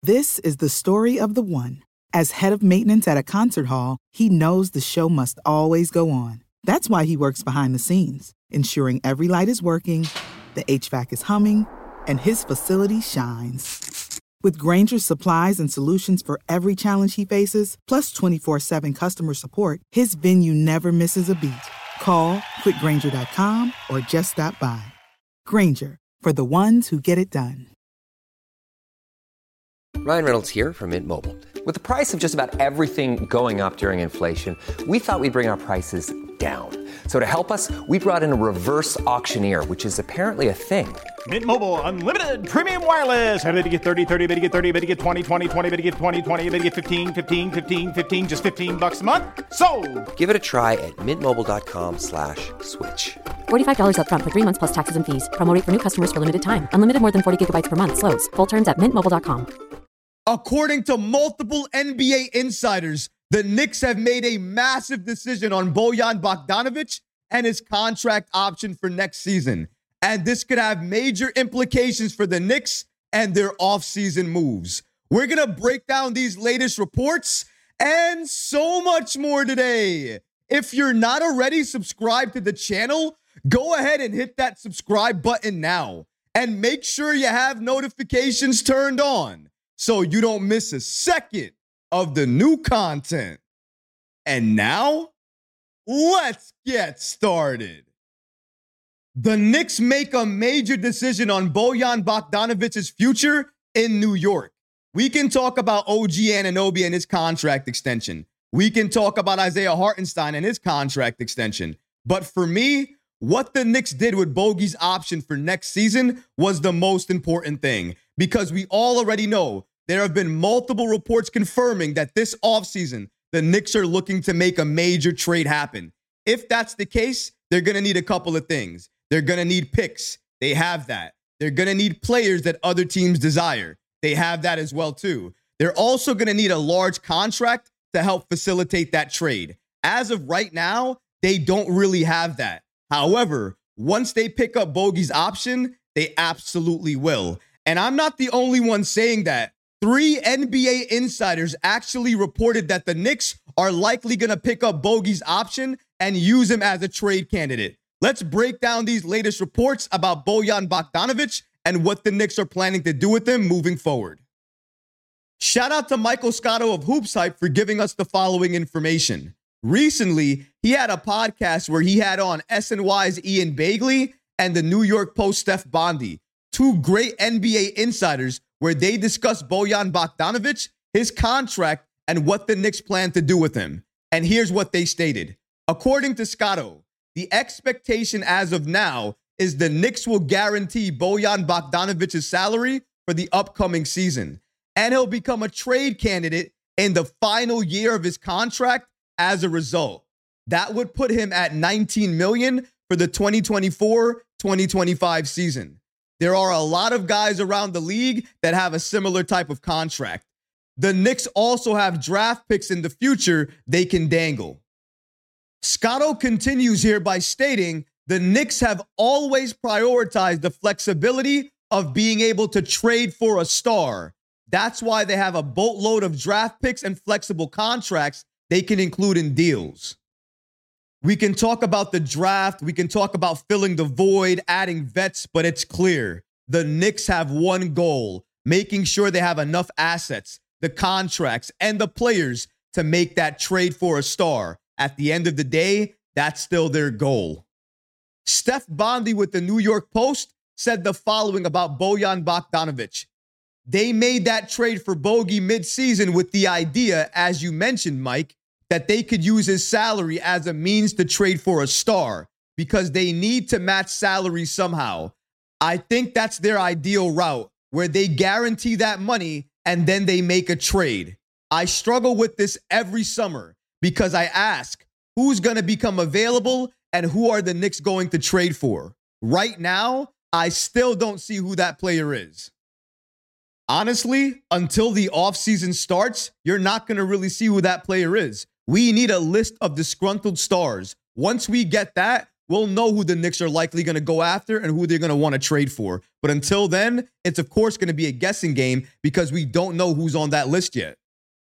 This is the story of the one. As head of maintenance at a concert hall, he knows the show must always go on. That's why he works behind the scenes, ensuring every light is working, the HVAC is humming, and his facility shines. With Grainger's supplies and solutions for every challenge he faces, plus 24/7 customer support, his venue never misses a beat. Call quickgrainger.com or just stop by. Grainger, for the ones who get it done. Ryan Reynolds here from Mint Mobile. With the price of just about everything going up during inflation, we thought we'd bring our prices down. So to help us, we brought in a reverse auctioneer, which is apparently a thing. Mint Mobile Unlimited Premium Wireless. How to get 30, 30, bit to get 30, bit to get 20, 20, 20, bit to get 20, 20, bit to get 15, 15, 15, 15, just $15 a month? Sold! Give it a try at mintmobile.com/switch. $45 up front for 3 months plus taxes and fees. Promo rate for new customers for limited time. Unlimited more than 40 gigabytes per month. Slows full terms at mintmobile.com. According to multiple NBA insiders, the Knicks have made a massive decision on Bojan Bogdanovic and his contract option for next season. And this could have major implications for the Knicks and their offseason moves. We're going to break down these latest reports and so much more today. If you're not already subscribed to the channel, go ahead and hit that subscribe button now. And make sure you have notifications turned on so you don't miss a second of the new content. And now, let's get started. The Knicks make a major decision on Bojan Bogdanovic's future in New York. We can talk about OG Anunoby and his contract extension. We can talk about Isaiah Hartenstein and his contract extension. But for me, what the Knicks did with Bogey's option for next season was the most important thing, because we all already know there have been multiple reports confirming that this offseason, the Knicks are looking to make a major trade happen. If that's the case, they're going to need a couple of things. They're going to need picks. They have that. They're going to need players that other teams desire. They have that as well, too. They're also going to need a large contract to help facilitate that trade. As of right now, they don't really have that. However, once they pick up Bogey's option, they absolutely will. And I'm not the only one saying that. 3 NBA insiders actually reported that the Knicks are likely going to pick up Bogey's option and use him as a trade candidate. Let's break down these latest reports about Bojan Bogdanovic and what the Knicks are planning to do with him moving forward. Shout out to Michael Scotto of Hoops Hype for giving us the following information. Recently, he had a podcast where he had on SNY's Ian Begley and the New York Post Steph Bondy, 2 great NBA insiders, where they discussed Bojan Bogdanovic, his contract, and what the Knicks plan to do with him. And here's what they stated. According to Scotto, the expectation as of now is the Knicks will guarantee Bojan Bogdanovic's salary for the upcoming season, and he'll become a trade candidate in the final year of his contract as a result. That would put him at $19 million for the 2024-2025 season. There are a lot of guys around the league that have a similar type of contract. The Knicks also have draft picks in the future they can dangle. Scotto continues here by stating the Knicks have always prioritized the flexibility of being able to trade for a star. That's why they have a boatload of draft picks and flexible contracts they can include in deals. We can talk about the draft. We can talk about filling the void, adding vets, but it's clear. The Knicks have one goal, making sure they have enough assets, the contracts, and the players to make that trade for a star. At the end of the day, that's still their goal. Steph Bondy with the New York Post said the following about Bojan Bogdanovic. They made that trade for Bogey midseason with the idea, as you mentioned, Mike, that they could use his salary as a means to trade for a star because they need to match salary somehow. I think that's their ideal route, where they guarantee that money and then they make a trade. I struggle with this every summer because I ask, who's going to become available and who are the Knicks going to trade for? Right now, I still don't see who that player is. Honestly, until the offseason starts, you're not going to really see who that player is. We need a list of disgruntled stars. Once we get that, we'll know who the Knicks are likely going to go after and who they're going to want to trade for. But until then, it's of course going to be a guessing game because we don't know who's on that list yet.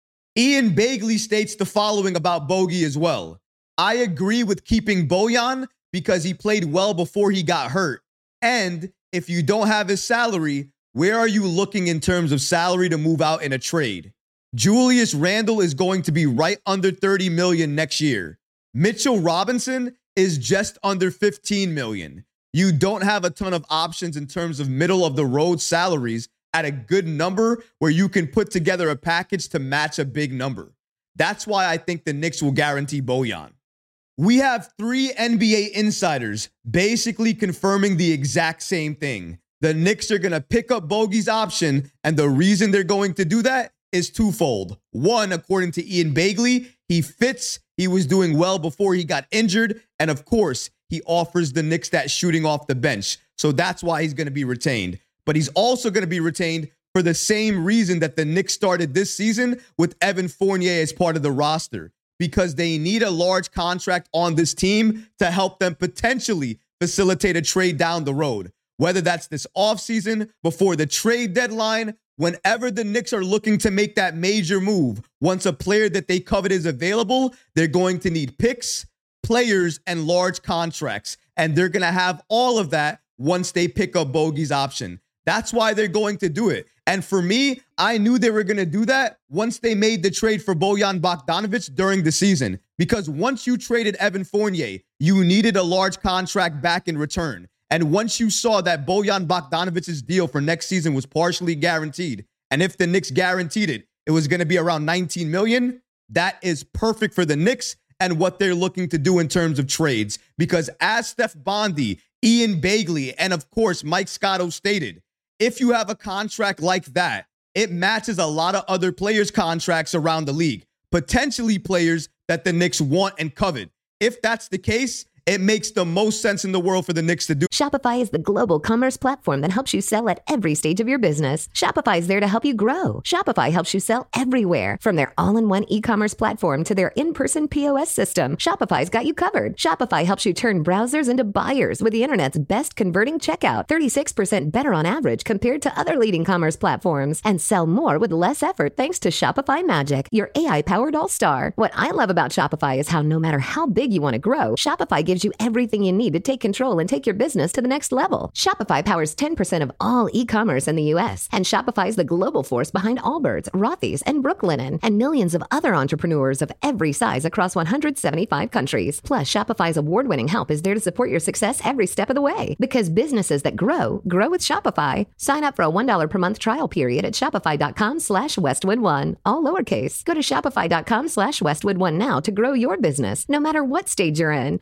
Ian Begley states the following about Bogey as well. I agree with keeping Bojan because he played well before he got hurt. And if you don't have his salary, where are you looking in terms of salary to move out in a trade? Julius Randle is going to be right under $30 million next year. Mitchell Robinson is just under $15 million. You don't have a ton of options in terms of middle of the road salaries at a good number where you can put together a package to match a big number. That's why I think the Knicks will guarantee Bojan. We have 3 NBA insiders basically confirming the exact same thing. The Knicks are going to pick up Bogey's option, and the reason they're going to do that is twofold. One, according to Ian Begley, he fits. He was doing well before he got injured. And of course, he offers the Knicks that shooting off the bench. So that's why he's going to be retained. But he's also going to be retained for the same reason that the Knicks started this season with Evan Fournier as part of the roster. Because they need a large contract on this team to help them potentially facilitate a trade down the road. Whether that's this offseason, before the trade deadline, whenever the Knicks are looking to make that major move, once a player that they covet is available, they're going to need picks, players, and large contracts. And they're going to have all of that once they pick up Bogey's option. That's why they're going to do it. And for me, I knew they were going to do that once they made the trade for Bojan Bogdanovic during the season. Because once you traded Evan Fournier, you needed a large contract back in return. And once you saw that Bojan Bogdanovic's deal for next season was partially guaranteed, and if the Knicks guaranteed it, it was going to be around $19 million, that is perfect for the Knicks and what they're looking to do in terms of trades. Because as Steph Bondy, Ian Begley, and of course Mike Scotto stated, if you have a contract like that, it matches a lot of other players' contracts around the league, potentially players that the Knicks want and covet. If that's the case, it makes the most sense in the world for the Knicks to do. Shopify is the global commerce platform that helps you sell at every stage of your business. Shopify is there to help you grow. Shopify helps you sell everywhere, from their all-in-one e-commerce platform to their in-person POS system. Shopify's got you covered. Shopify helps you turn browsers into buyers with the internet's best converting checkout, 36% better on average compared to other leading commerce platforms, and sell more with less effort thanks to Shopify Magic, your AI-powered all-star. What I love about Shopify is how no matter how big you want to grow, Shopify gives you everything you need to take control and take your business to the next level. Shopify powers 10% of all e-commerce in the U.S., and Shopify is the global force behind Allbirds, Rothy's, and Brooklinen, and millions of other entrepreneurs of every size across 175 countries. Plus, Shopify's award-winning help is there to support your success every step of the way. Because businesses that grow, grow with Shopify. Sign up for a $1 per month trial period at shopify.com/Westwood1, all lowercase. Go to shopify.com/Westwood1 now to grow your business, no matter what stage you're in.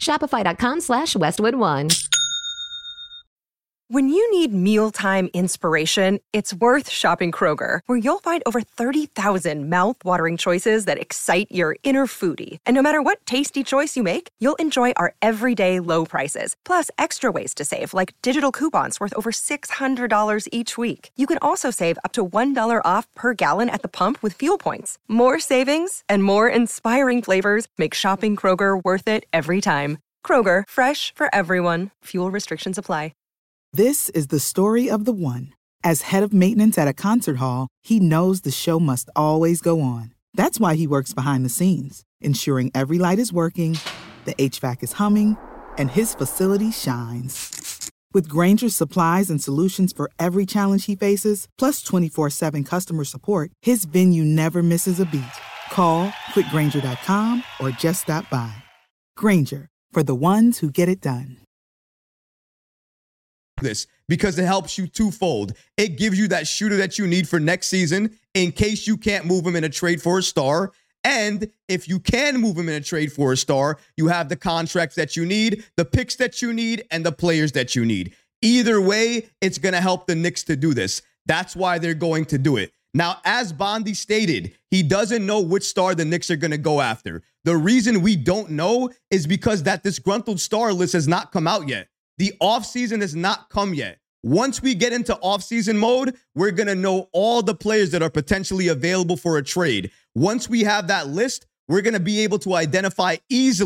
Shopify.com/Westwood1. When you need mealtime inspiration, it's worth shopping Kroger, where you'll find over 30,000 mouth-watering choices that excite your inner foodie. And no matter what tasty choice you make, you'll enjoy our everyday low prices, plus extra ways to save, like digital coupons worth over $600 each week. You can also save up to $1 off per gallon at the pump with fuel points. More savings and more inspiring flavors make shopping Kroger worth it every time. Kroger, fresh for everyone. Fuel restrictions apply. This is the story of the one. As head of maintenance at a concert hall, he knows the show must always go on. That's why he works behind the scenes, ensuring every light is working, the HVAC is humming, and his facility shines. With Grainger's supplies and solutions for every challenge he faces, plus 24/7 customer support, his venue never misses a beat. Call quickgrainger.com or just stop by. Grainger, for the ones who get it done. This because it helps you twofold. It gives you that shooter that you need for next season in case you can't move him in a trade for a star. And if you can move him in a trade for a star, you have the contracts that you need, the picks that you need, and the players that you need. Either way, it's going to help the Knicks to do this. That's why they're going to do it. Now, as Bondy stated, he doesn't know which star the Knicks are going to go after. The reason we don't know is because that disgruntled star list has not come out yet. The offseason has not come yet. Once we get into offseason mode, we're going to know all the players that are potentially available for a trade. Once we have that list, we're going to be able to identify easily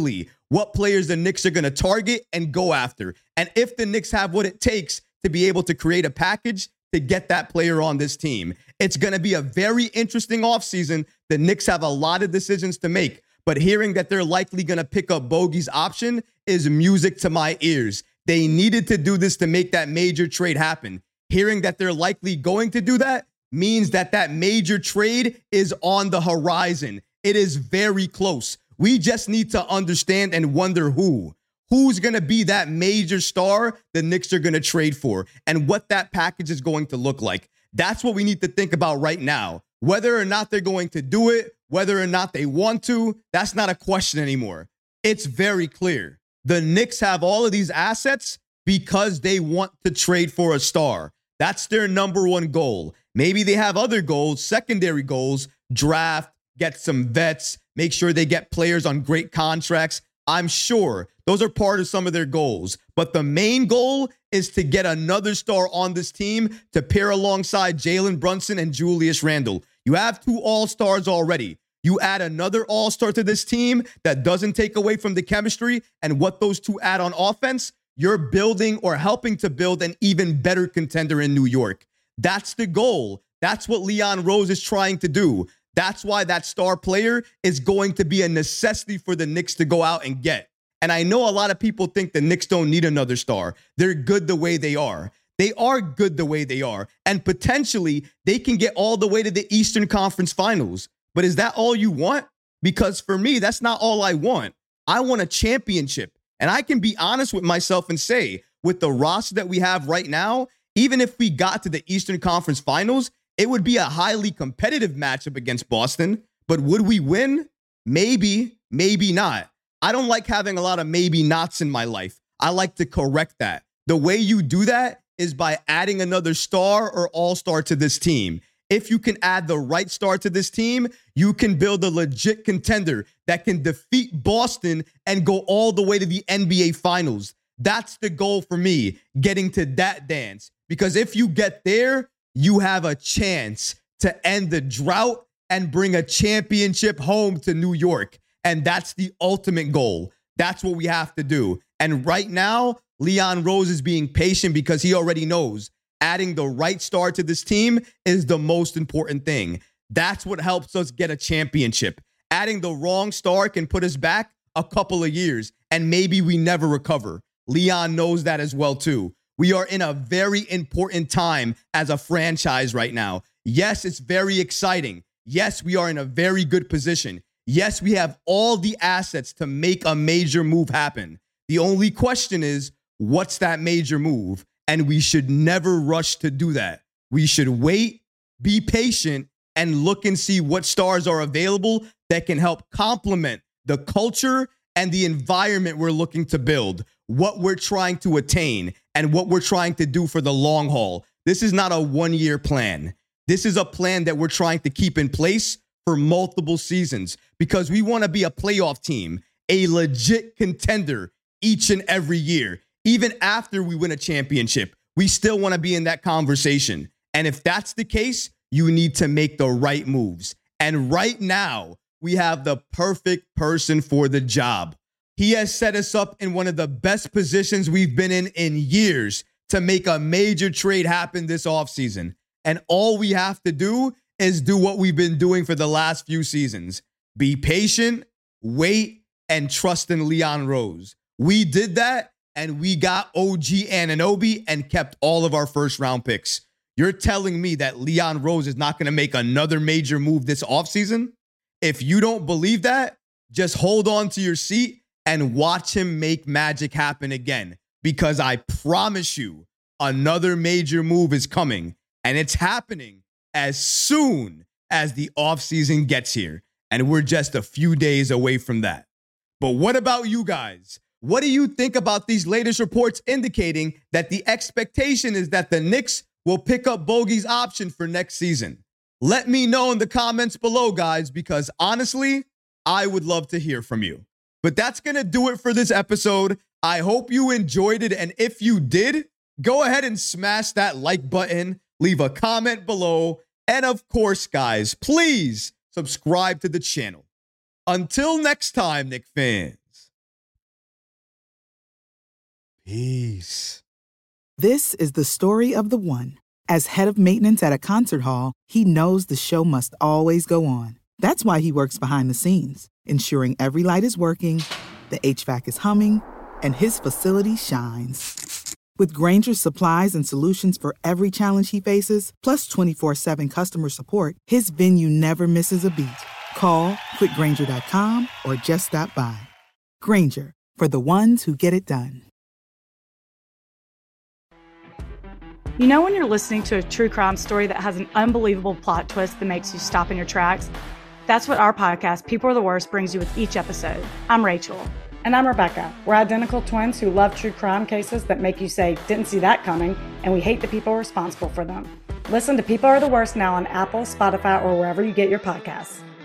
what players the Knicks are going to target and go after, and if the Knicks have what it takes to be able to create a package to get that player on this team. It's going to be a very interesting offseason. The Knicks have a lot of decisions to make, but hearing that they're likely going to pick up Bogey's option is music to my ears. They needed to do this to make that major trade happen. Hearing that they're likely going to do that means that that major trade is on the horizon. It is very close. We just need to understand and wonder who's going to be that major star the Knicks are going to trade for and what that package is going to look like. That's what we need to think about right now. Whether or not they're going to do it, whether or not they want to, that's not a question anymore. It's very clear. The Knicks have all of these assets because they want to trade for a star. That's their number one goal. Maybe they have other goals, secondary goals, draft, get some vets, make sure they get players on great contracts. I'm sure those are part of some of their goals. But the main goal is to get another star on this team to pair alongside Jalen Brunson and Julius Randle. You have 2 all-stars already. You add another all-star to this team that doesn't take away from the chemistry and what those 2 add on offense, you're building or helping to build an even better contender in New York. That's the goal. That's what Leon Rose is trying to do. That's why that star player is going to be a necessity for the Knicks to go out and get. And I know a lot of people think the Knicks don't need another star. They're good the way they are. They are good the way they are. And potentially, they can get all the way to the Eastern Conference Finals. But is that all you want? Because for me, that's not all I want. I want a championship. And I can be honest with myself and say, with the roster that we have right now, even if we got to the Eastern Conference Finals, it would be a highly competitive matchup against Boston. But would we win? Maybe, maybe not. I don't like having a lot of maybe nots in my life. I like to correct that. The way you do that is by adding another star or all-star to this team. If you can add the right star to this team, you can build a legit contender that can defeat Boston and go all the way to the NBA Finals. That's the goal for me, getting to that dance. Because if you get there, you have a chance to end the drought and bring a championship home to New York. And that's the ultimate goal. That's what we have to do. And right now, Leon Rose is being patient because he already knows adding the right star to this team is the most important thing. That's what helps us get a championship. Adding the wrong star can put us back a couple of years, and maybe we never recover. Leon knows that as well, too. We are in a very important time as a franchise right now. Yes, it's very exciting. Yes, we are in a very good position. Yes, we have all the assets to make a major move happen. The only question is, what's that major move? And we should never rush to do that. We should wait, be patient, and look and see what stars are available that can help complement the culture and the environment we're looking to build, what we're trying to attain, and what we're trying to do for the long haul. This is not a one-year plan. This is a plan that we're trying to keep in place for multiple seasons because we want to be a playoff team, a legit contender each and every year. Even after we win a championship, we still want to be in that conversation. And if that's the case, you need to make the right moves. And right now, we have the perfect person for the job. He has set us up in one of the best positions we've been in years to make a major trade happen this offseason. And all we have to do is do what we've been doing for the last few seasons. Be patient, wait, and trust in Leon Rose. We did that, and we got OG Anunoby and kept all of our first-round picks. You're telling me that Leon Rose is not going to make another major move this offseason? If you don't believe that, just hold on to your seat and watch him make magic happen again. Because I promise you, another major move is coming, and it's happening as soon as the offseason gets here. And we're just a few days away from that. But what about you guys? What do you think about these latest reports indicating that the expectation is that the Knicks will pick up Bogey's option for next season? Let me know in the comments below, guys, because honestly, I would love to hear from you. But that's going to do it for this episode. I hope you enjoyed it. And if you did, go ahead and smash that like button, leave a comment below. And of course, guys, please subscribe to the channel. Until next time, Knick fans. Peace. This is the story of the one. As head of maintenance at a concert hall, he knows the show must always go on. That's why he works behind the scenes, ensuring every light is working, the HVAC is humming, and his facility shines. With Grainger's supplies and solutions for every challenge he faces, plus 24/7 customer support, his venue never misses a beat. Call quickgrainger.com or just stop by. Grainger, for the ones who get it done. You know when you're listening to a true crime story that has an unbelievable plot twist that makes you stop in your tracks? That's what our podcast, People Are the Worst, brings you with each episode. I'm Rachel. And I'm Rebecca. We're identical twins who love true crime cases that make you say, didn't see that coming, and we hate the people responsible for them. Listen to People Are the Worst now on Apple, Spotify, or wherever you get your podcasts.